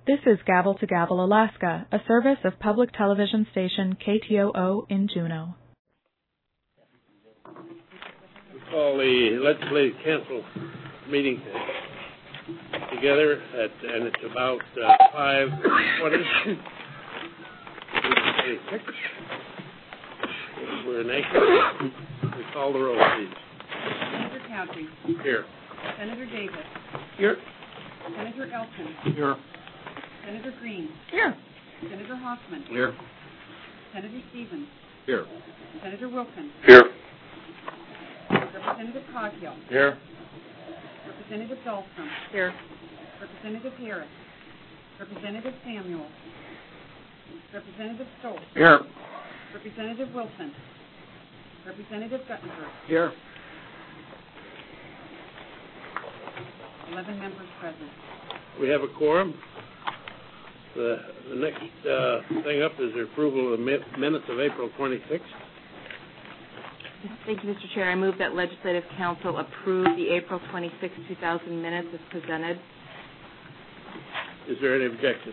This is Gavel to Gavel, Alaska, a service of public television station KTOO in Juneau. We call the Legislative Council meeting together, and it's about 5:20. We're in Anchorage. We call the roll, please. Senator Cowdery. Here. Senator Davis. Here. Senator Elton. Here. Senator Green. Here. Senator Hoffman. Here. Senator Stevens. Here. Senator Wilkins. Here. Representative Coghill. Here. Representative Dahlstrom. Here. Representative Harris. Representative Samuel. Representative Stoltz. Here. Representative Wilson. Representative Guttenberg. Here. 11 members present. We have a quorum. The next thing up is the approval of the minutes of April 26th. Thank you, Mr. Chair. I move that Legislative Council approve the April 26, 2000 minutes as presented. Is there any objection?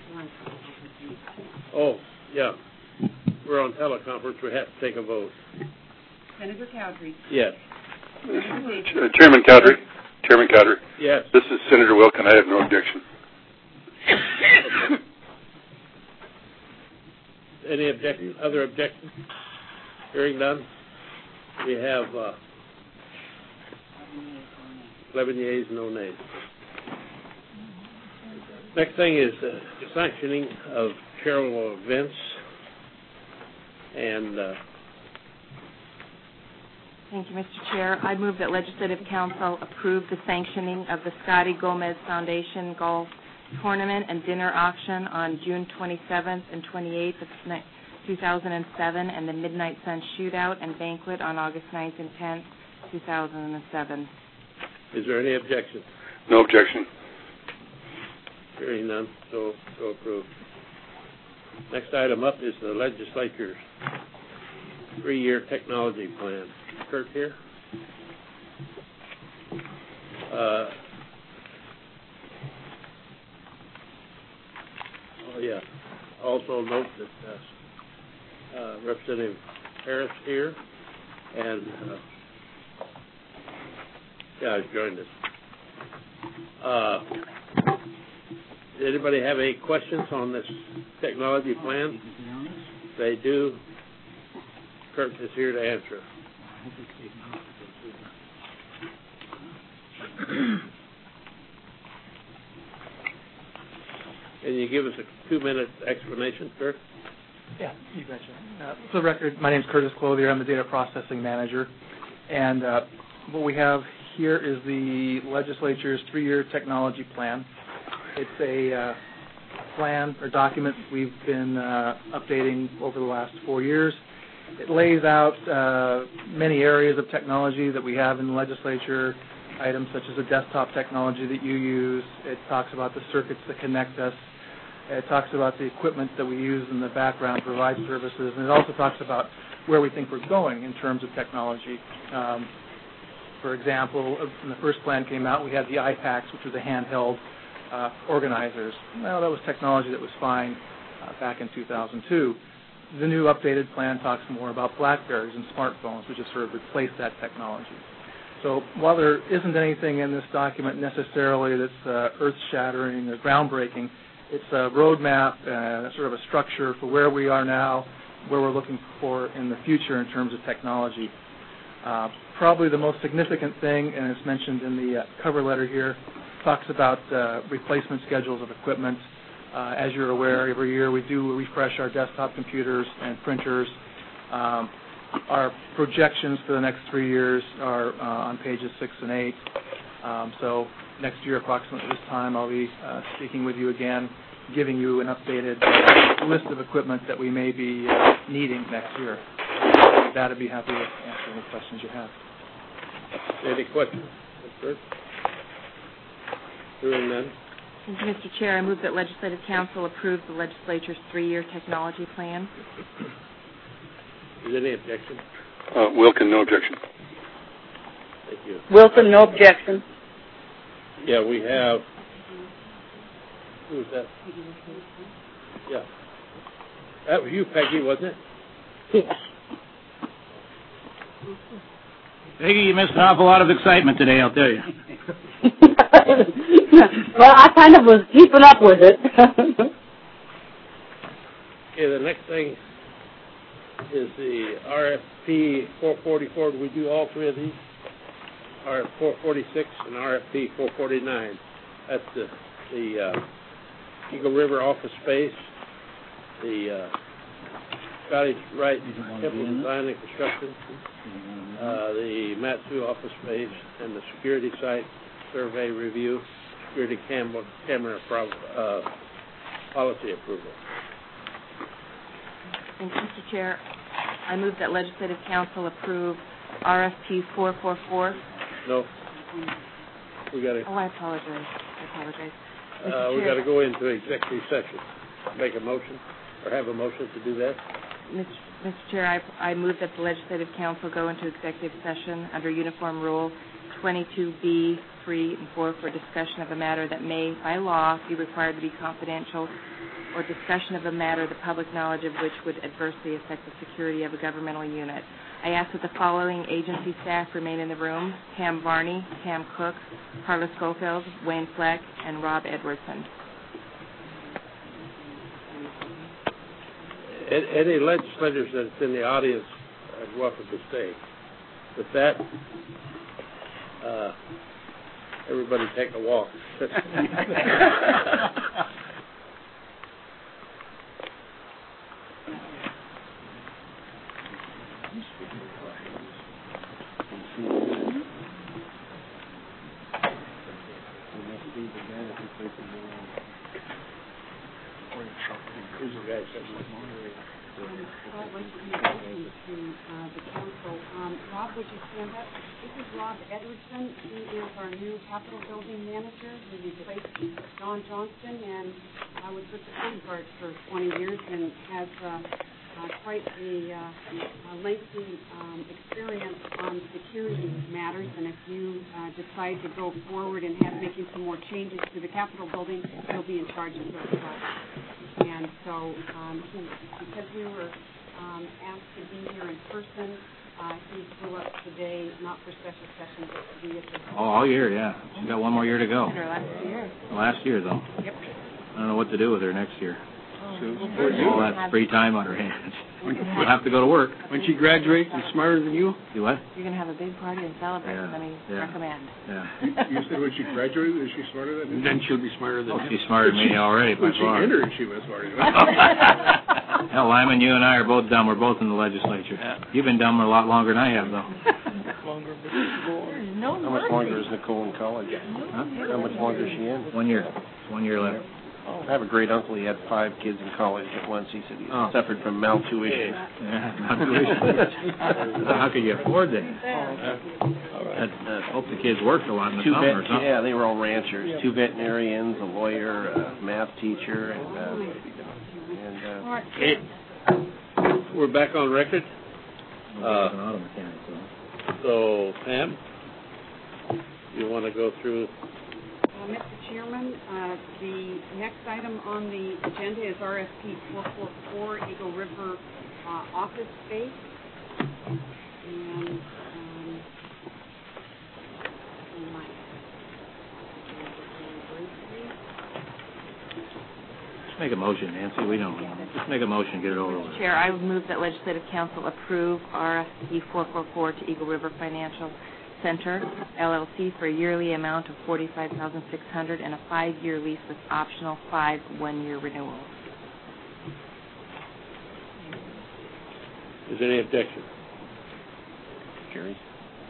Oh, yeah. We're on teleconference. We have to take a vote. Senator Cowdery. Yes. Chairman Cowdery. Yes. This is Senator Wilkin. I have no objection. Any objection? Other objections? Hearing none. We have 11 yeas, no nays. Next thing is the sanctioning of charitable events. And Thank you, Mr. Chair. I move that Legislative Council approve the sanctioning of the Scotty Gomez Foundation Golf Tournament and Dinner Auction on June 27th and 28th of 2007, and the Midnight Sun Shootout and Banquet on August 9th and 10th, 2007. Is there any objection? No objection. Hearing none, so approved. Next item up is the legislature's 3-year technology plan. Kurt here. Also note that Representative Harris here and has joined us. Does anybody have any questions on this technology plan? If they do, Kurt is here to answer. Can you give us a 2-minute explanation, Kurt? Yeah, you betcha. For the record, my name is Curtis Clothier. I'm the data processing manager. And what we have here is the legislature's 3-year technology plan. It's a plan or document we've been updating over the last 4 years. It lays out many areas of technology that we have in the legislature, items such as the desktop technology that you use. It talks about the circuits that connect us. It talks about the equipment that we use in the background to provide services. And it also talks about where we think we're going in terms of technology. For example, when the first plan came out, we had the iPacs, which were the handheld organizers. Well, that was technology that was fine back in 2002. The new updated plan talks more about BlackBerries and smartphones, which have sort of replaced that technology. So while there isn't anything in this document necessarily that's earth-shattering or groundbreaking, it's a roadmap, sort of a structure for where we are now, where we're looking for in the future in terms of technology. Probably the most significant thing, and it's mentioned in the cover letter here, talks about replacement schedules of equipment. As you're aware, every year we do refresh our desktop computers and printers. Our projections for the next 3 years are on pages 6 and 8. So next year, approximately this time, I'll be speaking with you again, giving you an updated list of equipment that we may be needing next year. With that, I'd be happy to answer any questions you have. Any questions? Hearing none. Thank you, Mr. Chair. I move that Legislative Council approve the legislature's 3-year technology plan. Is there any objection? Wilkin, no objection. Thank you. Wilson, no objection. Yeah, we have Who was that? Yeah. That was you, Peggy, wasn't it? Yeah. Peggy, you missed an awful lot of excitement today, I'll tell you. Well, I kind of was keeping up with it. Okay, the next thing is the RFP 444. Do we do all three of these? RF 446 and RFP 449. That's the Eagle River office space, the Scottish Rite Temple Design and Construction, the Matsu office space, and the security site survey review, security camera policy approval. Thank you, Mr. Chair. I move that Legislative Council approve RFP 444. No. We got to. Oh, I apologize. We got to go into executive session. Make a motion, or have a motion to do that. Mr. Chair, I move that the Legislative Council go into executive session under Uniform Rule 22B, 3, and 4 for discussion of a matter that may, by law, be required to be confidential, or discussion of a matter the public knowledge of which would adversely affect the security of a governmental unit. I ask that the following agency staff remain in the room: Pam Varney, Pam Cook, Carla Schofield, Wayne Fleck, and Rob Edwardson. Any legislators that's in the audience are welcome to stay. With that, everybody take a walk. I'd like to introduce you to the council. Rob, would you stand up? This is Rob Edwardson. He is our new Capitol Building manager. He replaced John Johnston and was with the Coast Guard for 20 years and has quite a lengthy experience on security matters. And if you decide to go forward and making some more changes to the Capitol Building, he'll be in charge of those projects. And so, because we were asked to be here in person, he flew up today, not for special session, but to be at the... All year, yeah. She's got one more year to go. Last year, though. Yep. I don't know what to do with her next year. All that free time on her hands. We'll have to go to work. When she graduates and smarter than you? Do what? You're going to have a big party and celebrate, let me recommend. Yeah. You said when she graduated, is she smarter than you? Then she'll be smarter than you. She's smarter than me already by far. When she entered, she was smarter than you. Hell, Lyman, you and I are both dumb. We're both in the legislature. Yeah. You've been dumb a lot longer than I have, though. How much longer is Nicole in college? Huh? How much longer is she in? 1 year. 1 year left. I have a great uncle. He had 5 kids in college at once. He said he suffered from maltuition. How could you afford that? Hope the kids worked a lot in the summer or something. Yeah, they were all ranchers. 2 veterinarians, a lawyer, a math teacher, We're back on record. An auto mechanic, So, Pam, you want to go through? Mr. Chairman, the next item on the agenda is RFP 444, Eagle River office space. And Just make a motion, Nancy. We don't. Just make a motion, get it over with. Chair, I would move that Legislative Council approve RFP 444 to Eagle River Financial Center, LLC, for a yearly amount of $45,600 and a 5-year lease with optional 5 one-year renewals. Is there any objection? Jerry?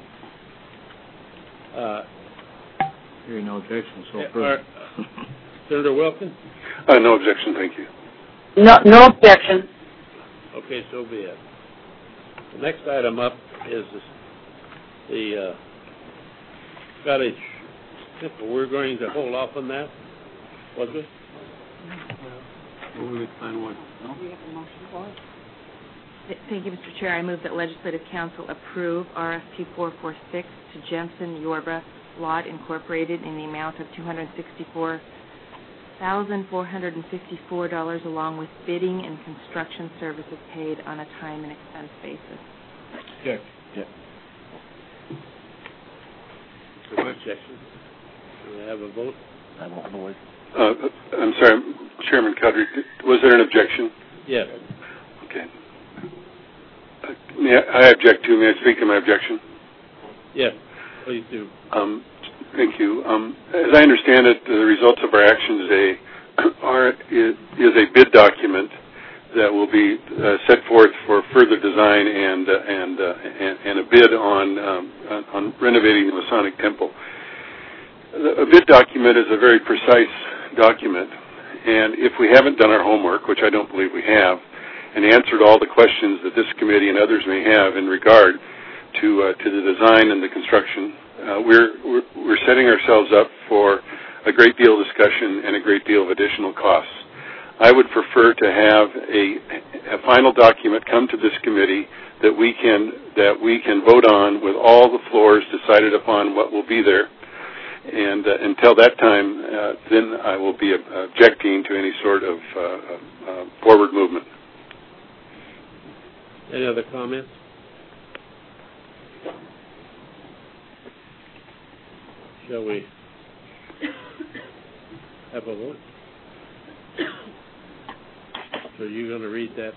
Hearing no objection, so approved. Senator Wilkin? No objection, thank you. No objection. Okay, so be it. The next item up is the Scottish Temple. We're going to hold off on that, was it? We would find one. No? we have a motion for it. Thank you, Mr. Chair. I move that Legislative Council approve RFP 446 to Jensen Yorba Lot Incorporated in the amount of $264,000 $1,454 along with bidding and construction services paid on a time and expense basis. Check. Objection. Do we have a vote? I won't vote. I'm sorry, Chairman Cudry, was there an objection? Yes. Okay. I object to. May I speak to my objection? Yes, please do. Thank you. As I understand it, the results of our actions is a bid document that will be set forth for further design and a bid on renovating the Masonic Temple. A bid document is a very precise document, and if we haven't done our homework, which I don't believe we have, and answered all the questions that this committee and others may have in regard to the design and the construction, we're setting ourselves up for a great deal of discussion and a great deal of additional costs. I would prefer to have a final document come to this committee that we can vote on with all the floors decided upon what will be there. And until that time, then I will be objecting to any sort of forward movement. Any other comments? Shall we have a vote? So you're going to read that?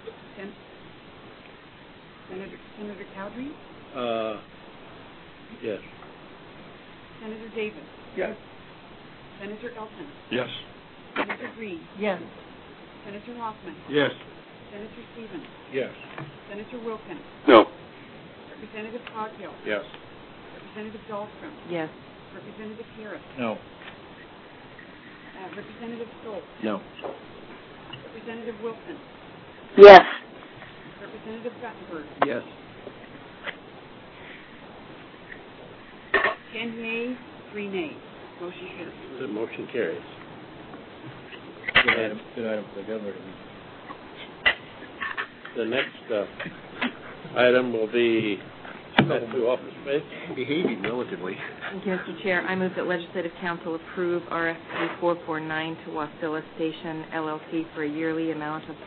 Senator Cowdery? Yes. Senator Davis? Yes. Senator Elton? Yes. Senator Green? Yes. Senator Hoffman? Yes. Senator Stevens? Yes. Senator Wilkins? No. Representative Coghill? Yes. Representative Dahlstrom? Yes. Representative Harris? No. Representative Stoltz? No. Representative Wilson? Yes. Representative Guttenberg? Yes. 10 yeas, 3 nays. Motion carries. The motion carries. Good item for the governor. The next item will be to office space. Behaving relatively. Thank you, Mr. Chair. I move that Legislative Council approve RFP 449 to Wasilla Station, LLC for a yearly amount of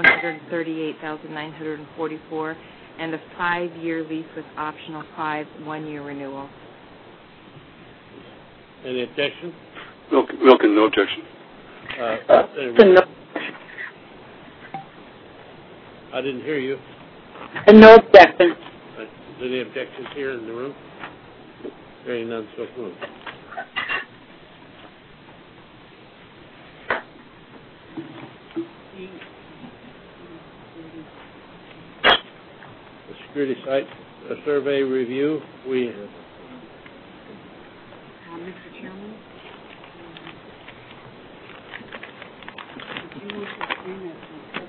$138,944 and a 5-year lease with optional 5 one-year renewal. Any objection? Wilkin, no objection. No. I didn't hear you. No objection. Any objections here in the room? Hearing none, so moved. The security site survey review, Mr. Chairman, do you want to bring that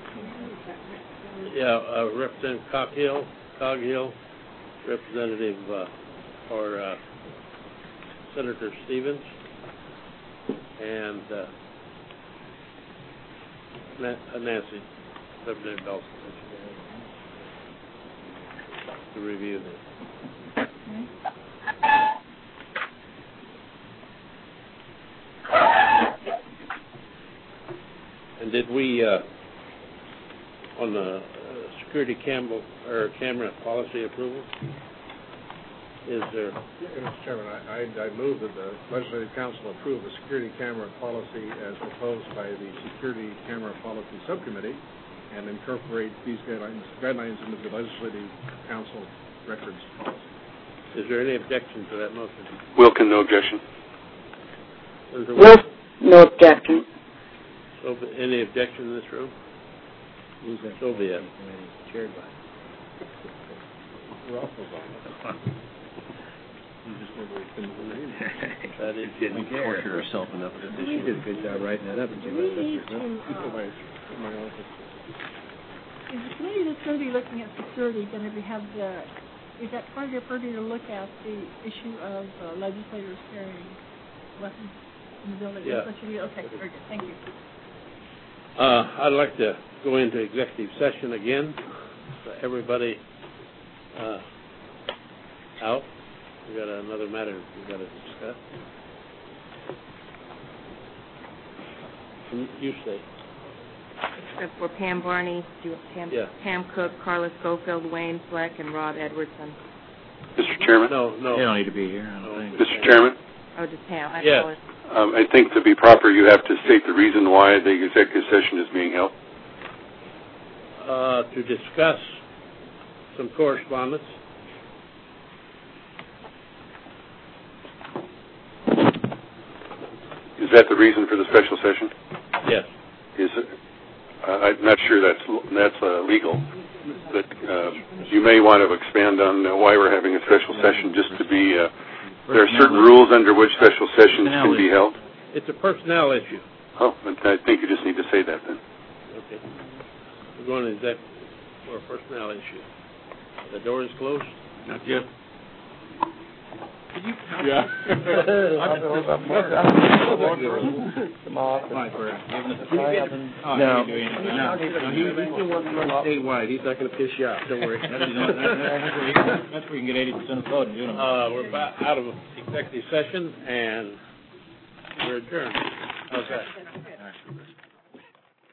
to Representative Coghill, Representative or Senator Stevens, and Nancy, Representative Dawson, to review this. And did we, on the security camera policy approval, is there? Mr. Chairman, I move that the Legislative Council approve the security camera policy as proposed by the Security Camera Policy Subcommittee and incorporate these guidelines into the Legislative Council records policy. Is there any objection to that motion? Wilkin, no objection. No objection. So, any objection in this room? Who's that? So be it. Chaired by. That is Didn't torture herself enough with this issue. You did a good job writing that up. Is the committee that's going to be looking at security going to have is that part of your purview to look at the issue of legislators carrying weapons in the building? Yeah. Okay, very good. Thank you. I'd like to go into executive session again. So everybody out. We got another matter we got to discuss. from you say. Except for Pam Barney, Pam Cook, Carla Schofield, Wayne Fleck, and Rob Edwardson. Mr. Chairman? No. They don't need to be here, I don't think. Mr. Chairman? Oh, just Pam. Yes. I think to be proper, you have to state the reason why the executive session is being held. To discuss some correspondence. Is that the reason for the special session? Yes. Is it? I'm not sure that's legal, but you may want to expand on why we're having a special session. Just to be, there are certain rules under which special sessions can be held. It's a personnel issue. Oh, I think you just need to say that then. Okay. We're going to exec for a personnel issue. The door is closed. Not yet. Yeah. No. He's still working on statewide. He's not going to piss you off. Don't worry. That's where you can get 80% of the vote and do them. We're out of executive session, and we're adjourned.